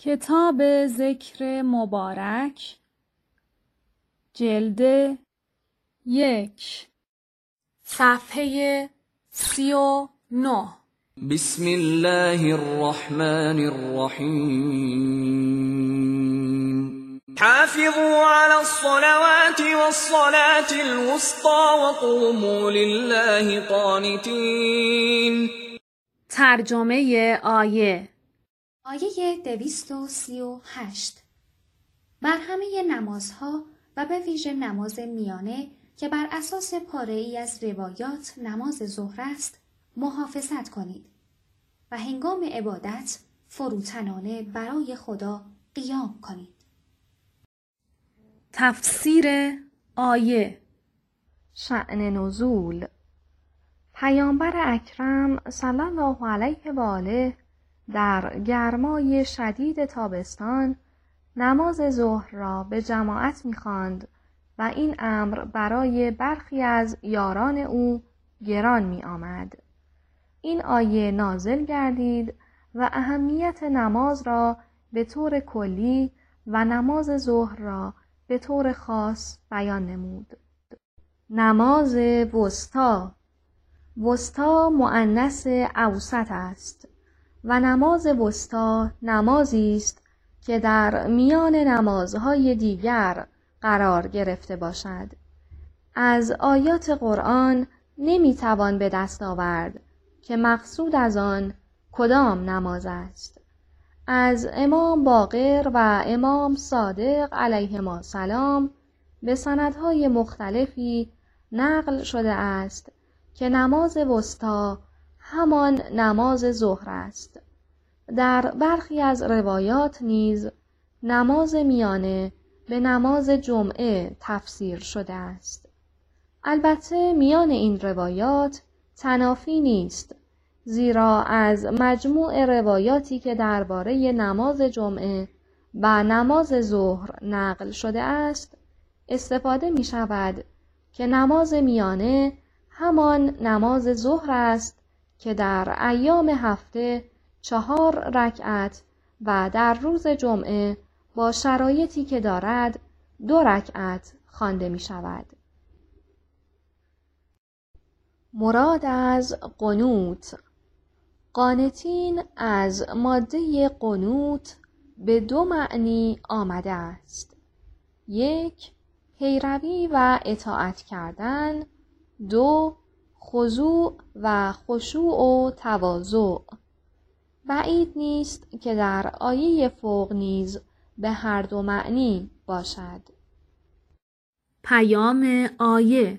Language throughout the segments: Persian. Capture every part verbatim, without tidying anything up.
کتاب ذکر مبارک جلد یک صفحه سی و نه. بسم الله الرحمن الرحیم. حافظوا على الصلوات والصلاة الوسطى وقوموا لله قانتین. ترجمه آیه. آیه دویست و سی و هشت. بر همه نمازها و به ویژه نماز میانه که بر اساس پاره ای از روایات نماز ظهر است محافظت کنید و هنگام عبادت فروتنانه برای خدا قیام کنید. تفسیر آیه. شأن نزول. پیامبر اکرم صلی الله علیه و آله در گرمای شدید تابستان نماز ظهر را به جماعت می‌خواند و این امر برای برخی از یاران او گران می آمد. این آیه نازل گردید و اهمیت نماز را به طور کلی و نماز ظهر را به طور خاص بیان نمود. نماز وسطی. وسطی مؤنث اوسط است و نماز وسطی نمازی است که در میان نمازهای دیگر قرار گرفته باشد. از آیات قرآن نمیتوان به دست آورد که مقصود از آن کدام نماز است. از امام باقر و امام صادق علیهما السلام به سندهای مختلفی نقل شده است که نماز وسطی همان نماز ظهر است. در برخی از روایات نیز نماز میانه به نماز جمعه تفسیر شده است. البته میان این روایات تنافی نیست، زیرا از مجموع روایاتی که درباره نماز جمعه و نماز ظهر نقل شده است استفاده می شود که نماز میانه همان نماز ظهر است که در ایام هفته چهار رکعت و در روز جمعه با شرایطی که دارد دو رکعت خوانده می شود. مراد از قنوت. قانتین از ماده قنوت به دو معنی آمده است. یک، پیروی و اطاعت کردن. دو، خضوع و خشوع و تواضع. بعید نیست که در آیه فوق نیز به هر دو معنی باشد. پیام آیه.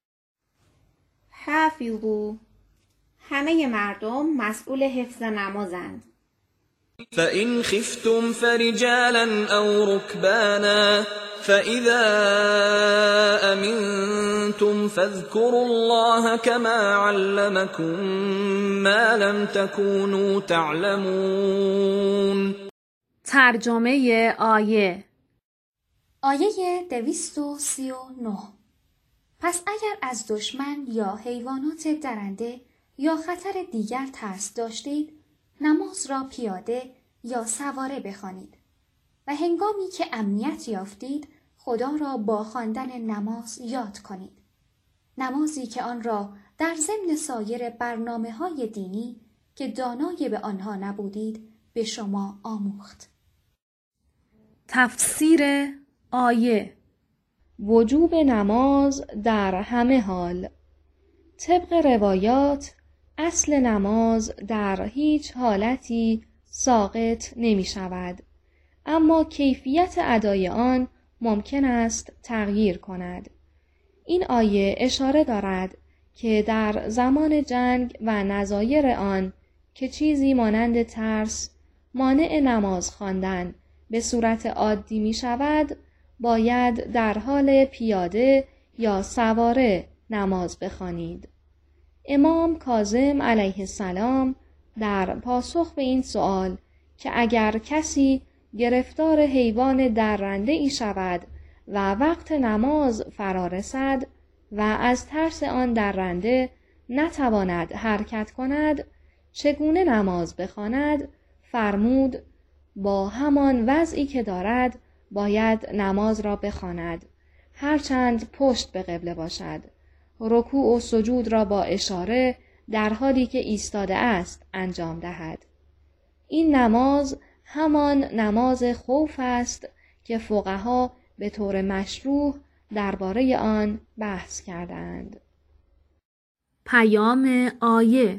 حافظوا، همه مردم مسئول حفظ نمازند. فإن خفتم فرجالا أو ركبانا فإذا أمنتم فاذكروا الله كما علمكم ما لم تكونوا تعلمون. ترجمه آیه. آیه دویست و سی و نه. پس اگر از دشمن یا حیوانات درنده یا خطر دیگر ترس داشتید، نماز را پیاده یا سواره بخوانید و هنگامی که امنیت یافتید خدا را با خواندن نماز یاد کنید. نمازی که آن را در ضمن سایر برنامه‌های دینی که دانای به آنها نبودید به شما آموخت. تفسیر آیه. وجوب نماز در همه حال. طبق روایات اصل نماز در هیچ حالتی ساقط نمی شود، اما کیفیت ادای آن ممکن است تغییر کند. این آیه اشاره دارد که در زمان جنگ و نظایر آن که چیزی مانند ترس مانع نماز خواندن به صورت عادی می شود، باید در حال پیاده یا سواره نماز بخوانید. امام کاظم علیه السلام در پاسخ به این سؤال که اگر کسی گرفتار حیوان درنده ای شود و وقت نماز فرا رسد و از ترس آن درنده نتواند حرکت کند چگونه نماز بخواند، فرمود با همان وضعی که دارد باید نماز را بخواند، هرچند پشت به قبله باشد. رکوع و سجود را با اشاره در حالی که ایستاده است انجام دهد. این نماز همان نماز خوف است که فقها به طور مشروح درباره آن بحث کردند. پیام آیه: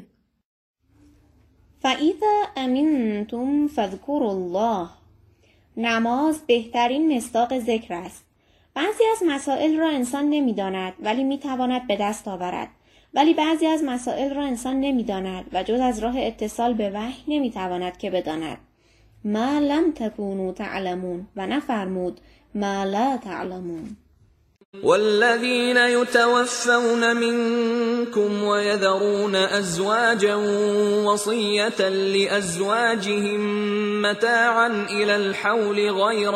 فَإِذَا أَمِنْتُمْ فَاذْكُرُوا اللَّهَ. نماز بهترین مصداق ذکر است. بعضی از مسائل را انسان نمی‌داند ولی می‌تواند به دست آورد. ولی بعضی از مسائل را انسان نمی‌داند و جز از راه اتصال به وحی نمی‌تواند که بداند. ما لم تکونوا تعلمون و نفرمود ما لا تعلمون. والذين يتوفون منكم ويذرون أزواجا وصية لأزواجهم متاعا إلى الحول غير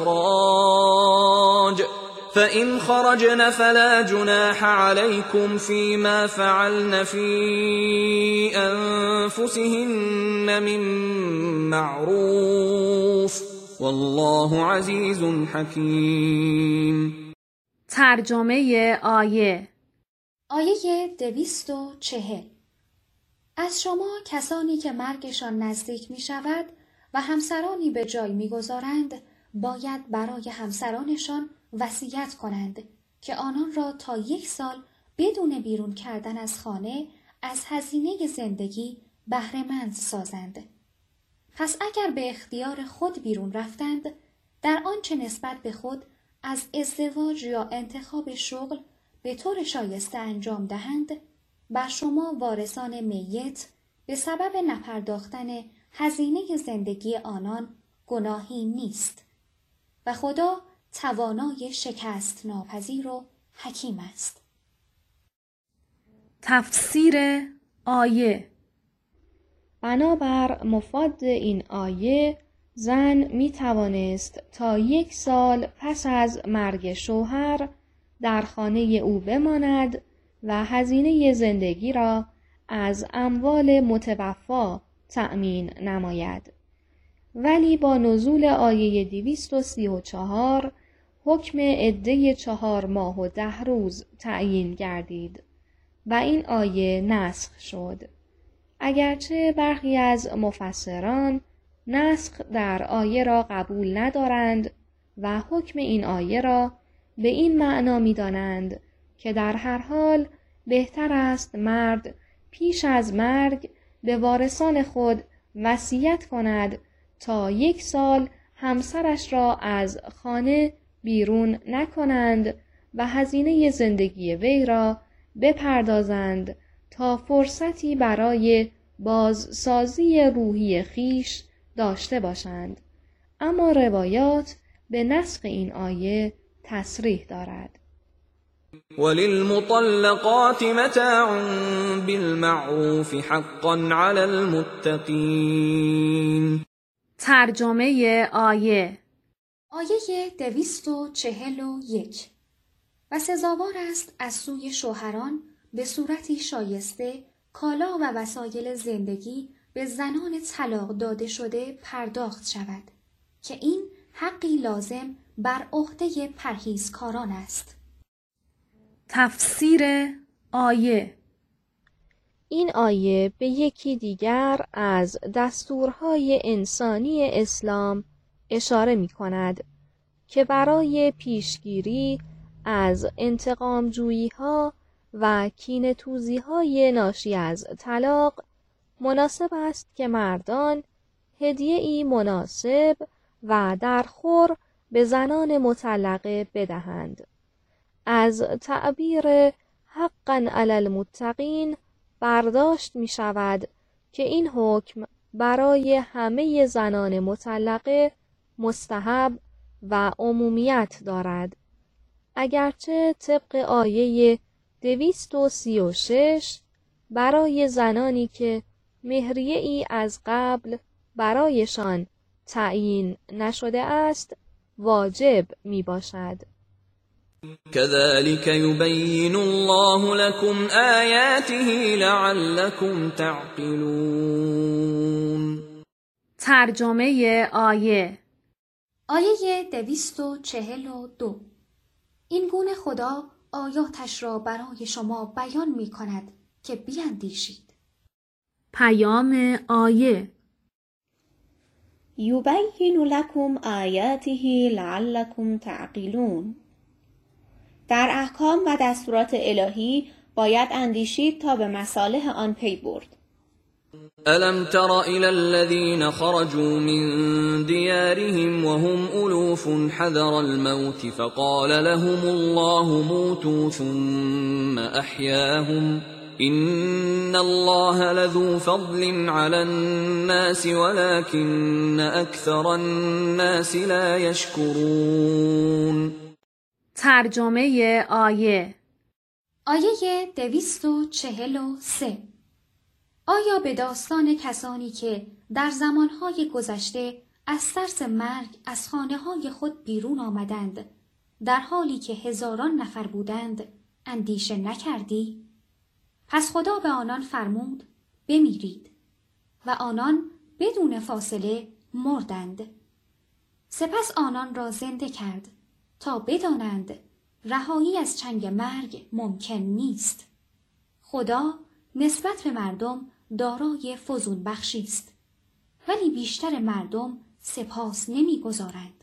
إخراج فإن خرجن فلا جناح عليكم فيما فعلن في أنفسهن من معروف والله عزيز حكيم. ترجمه آیه: آیه دویست و چهل. از شما کسانی که مرگشان نزدیک می شود و همسرانی به جای می گذارند باید برای همسرانشان وصیت کنند که آنان را تا یک سال بدون بیرون کردن از خانه از هزینه زندگی بهره‌مند سازند. پس اگر به اختیار خود بیرون رفتند، در آنچه نسبت به خود از ازدواج یا انتخاب شغل به طور شایسته انجام دهند، بر شما وارثان میت به سبب نپرداختن هزینه زندگی آنان گناهی نیست و خدا توانای شکست ناپذیر و حکیم است. تفسیر آیه: بنابر مفاد این آیه، زن می توانست تا یک سال پس از مرگ شوهر در خانه او بماند و هزینه زندگی را از اموال متوفا تأمین نماید. ولی با نزول آیه دویست و سی و چهار حکم عده چهار ماه و ده روز تعیین گردید و این آیه نسخ شد. اگرچه برخی از مفسران نسخ در آیه را قبول ندارند و حکم این آیه را به این معنا می دانند که در هر حال بهتر است مرد پیش از مرگ به وارثان خود وصیت کند تا یک سال همسرش را از خانه بیرون نکنند و هزینه زندگی وی را بپردازند تا فرصتی برای بازسازی روحی خیش داشته باشند. اما روایات به نسخ این آیه تصریح دارد. وللمطلقات متاع بالمعروف حقا علی المتقین. ترجمه آیه: آیه دویست و چهل و یک. و سزاوار است از سوی شوهران به صورتی شایسته کالا و وسایل زندگی به زنان طلاق داده شده پرداخت شود که این حقی لازم بر عهده پرهیزکاران است. تفسیر آیه: این آیه به یکی دیگر از دستورهای انسانی اسلام اشاره می کند که برای پیشگیری از انتقام جویی ها و کینه توزی های ناشی از طلاق مناسب است که مردان هدیه ای مناسب و درخور به زنان مطلقه بدهند. از تعبیر حقا علی المتقین برداشت می شود که این حکم برای همه زنان مطلقه مستحب و عمومیت دارد. اگرچه طبق آیه دویست و سی و شش برای زنانی که مهریه ای از قبل برایشان تعیین نشده است واجب می باشد. كذلك يبين الله لكم آياته لعلكم تعقلون. ترجمه آیه. آیه دویست و چهل و دو. این گونه خدا آیاتش را برای شما بیان می کند که بیندیشید. پیام آیه. یبین لکم آیاته لعلکم تعقلون. در احکام و دستورات الهی باید اندیشید تا به مصالح آن پی برد. ألم تر إلى الذين خرجوا من ديارهم وهم ألوف حذر الموت فقال لهم الله موتوا ثم أحياهم إن الله لذو فضل على الناس ولكن أكثر الناس لا يشكرون. ترجمه آیه. آیه دویست و چهل و سه. آیا به داستان کسانی که در زمانهای گذشته از ترس مرگ از خانه‌های خود بیرون آمدند، در حالی که هزاران نفر بودند، اندیشه نکردی؟ پس خدا به آنان فرمود بمیرید و آنان بدون فاصله مردند. سپس آنان را زنده کرد تا بدانند رهایی از چنگ مرگ ممکن نیست. خدا نسبت به مردم دارای فزون بخشی است، ولی بیشتر مردم سپاس نمی‌گزارند.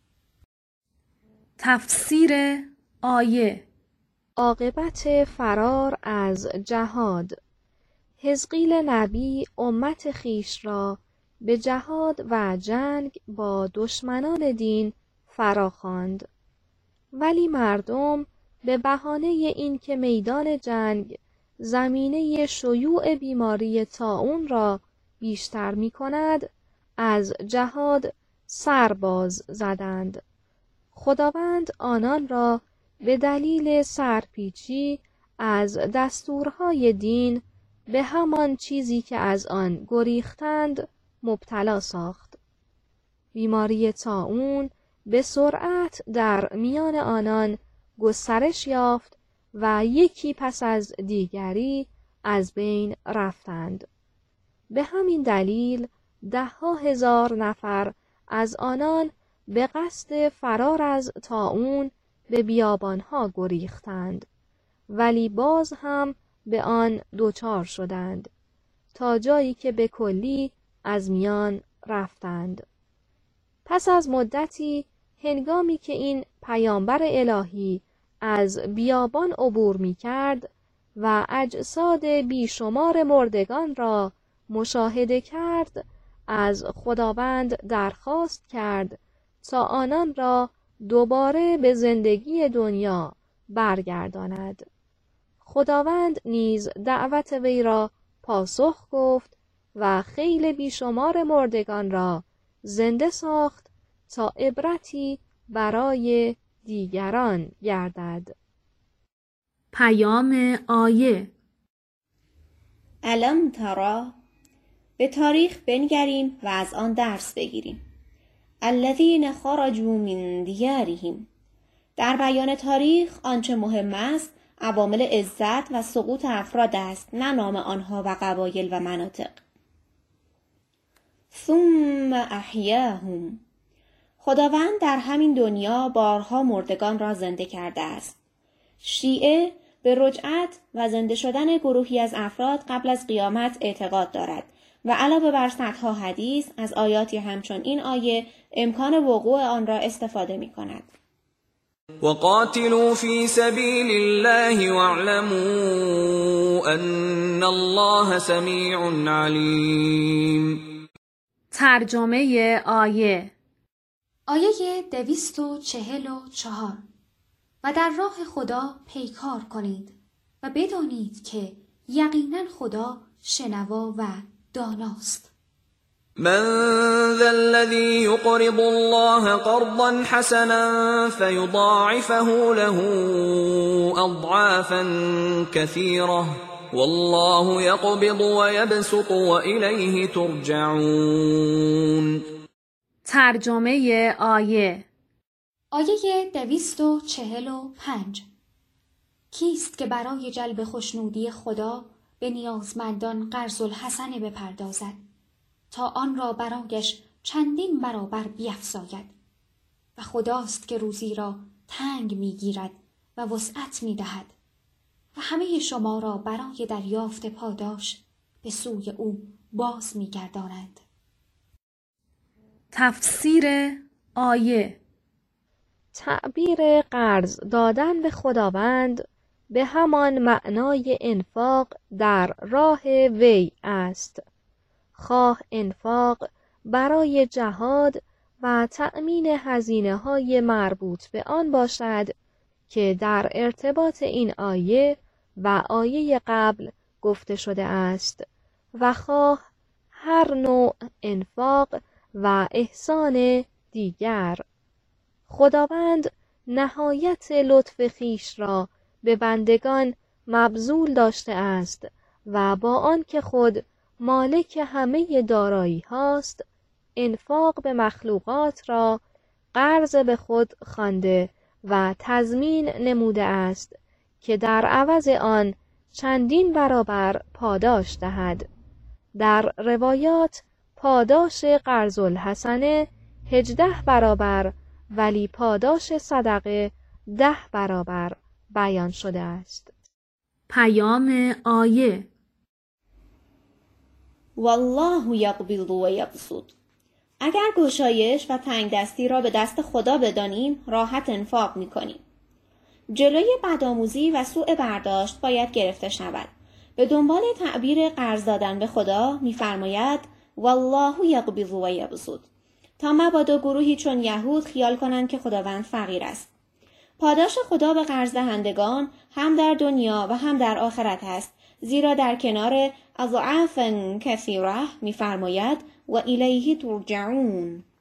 تفسیر آیه. عاقبت فرار از جهاد. حزقیل نبی امت خیش را به جهاد و جنگ با دشمنان دین فراخواند، ولی مردم به بهانه اینکه میدان جنگ زمینه شیوع بیماری طاعون را بیشتر می کند، از جهاد سرباز زدند. خداوند آنان را به دلیل سرپیچی از دستورهای دین به همان چیزی که از آن گریختند مبتلا ساخت. بیماری طاعون به سرعت در میان آنان گسترش یافت و یکی پس از دیگری از بین رفتند. به همین دلیل ده ها هزار نفر از آنان به قصد فرار از طاعون به بیابانها گریختند، ولی باز هم به آن دچار شدند تا جایی که به کلی از میان رفتند. پس از مدتی هنگامی که این پیامبر الهی از بیابان عبور می کرد و اجساد بیشمار مردگان را مشاهده کرد، از خداوند درخواست کرد تا آنان را دوباره به زندگی دنیا برگرداند. خداوند نیز دعوت وی را پاسخ گفت و خیل بیشمار مردگان را زنده ساخت تا عبرتی برای دیگران گردد. پیام آیه. الم ترا، به تاریخ بنگریم و از آن درس بگیریم. الذین خرجوا من دیارهم، در بیان تاریخ آنچه مهم است عوامل عزت و سقوط افراد است، نه نام آنها و قبایل و مناطق. ثم احیاهم، خداوند در همین دنیا بارها مردگان را زنده کرده است. شیعه به رجعت و زنده شدن گروهی از افراد قبل از قیامت اعتقاد دارد و علاوه بر صدها حدیث از آیاتی همچون این آیه امکان وقوع آن را استفاده می کند. وقاتلوا في سبيل الله واعلموا أن الله سميع عليم. ترجمه آیه. آیه دویست و چهل و چهار. و در راه خدا پیکار کنید و بدانید که یقینا خدا شنوا و داناست. من ذا الذي يقرض الله قرضا حسنا فيضاعفه له أضعافا كثيرة والله يقبض ويبسط وإليه ترجعون. ترجمه آیه. آیه دویست و چهل و پنج. کیست که برای جلب خوشنودی خدا به نیازمندان قرض الحسنه بپردازد تا آن را برایش چندین برابر بیفزاید و خداست که روزی را تنگ میگیرد و وسعت میدهد و همه شما را برای دریافت پاداش به سوی او باز میگرداند. تفسیر آیه. تعبیر قرض دادن به خداوند به همان معنای انفاق در راه وی است، خواه انفاق برای جهاد و تأمین هزینه‌های مربوط به آن باشد که در ارتباط این آیه و آیه قبل گفته شده است، و خواه هر نوع انفاق و احسان دیگر. خداوند نهایت لطف خویش را به بندگان مبذول داشته است و با آنکه خود مالک همه دارایی هاست، انفاق به مخلوقات را قرض به خود خوانده و تضمین نموده است که در عوض آن چندین برابر پاداش دهد. در روایات پاداش قرض الحسنه هجده برابر ولی پاداش صدقه ده برابر بیان شده است. پیام آیه. والله یقبض و یبسط. اگر گشایش و تنگ دستی را به دست خدا بدانیم، راحت انفاق می‌کنیم. جلوی بدآموزی و سوء برداشت باید گرفته شود. به دنبال تعبیر قرض دادن به خدا می‌فرماید والله یقبض و یبسط، تا مبادا گروهی چون یهود خیال کنند که خداوند فقیر است. پاداش خدا به قرض دهندگان هم در دنیا و هم در آخرت است، زیرا در کنار اضعاف کثیره می‌فرماید و الیه ترجعون.